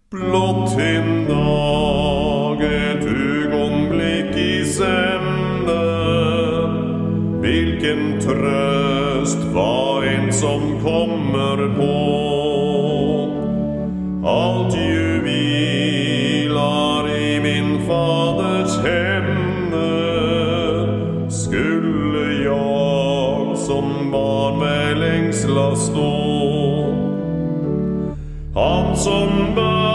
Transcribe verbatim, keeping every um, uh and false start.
Blott en dag, ett ögonblick i sänder, vilken tröst var en som kommer på. Allt ju vilar i min faders händer, skulle jag som barn med längsla stå. Han som bär